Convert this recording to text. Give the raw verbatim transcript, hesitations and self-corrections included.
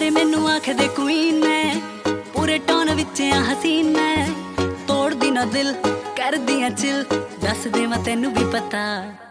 ਸਾਰੇ ਮੈਨੂੰ ਆਖਦੇ ਕੁਈਨ ਮੈਂ, ਪੂਰੇ ਟੌਨ ਵਿੱਚ ਆ ਹਸੀਨ ਮੈਂ, ਤੋੜਦੀ ਨਾ ਦਿਲ ਕਰਦੀ ਆ ਚਿਲ, ਦੱਸ ਦੇਵਾਂ ਤੈਨੂੰ ਵੀ ਪਤਾ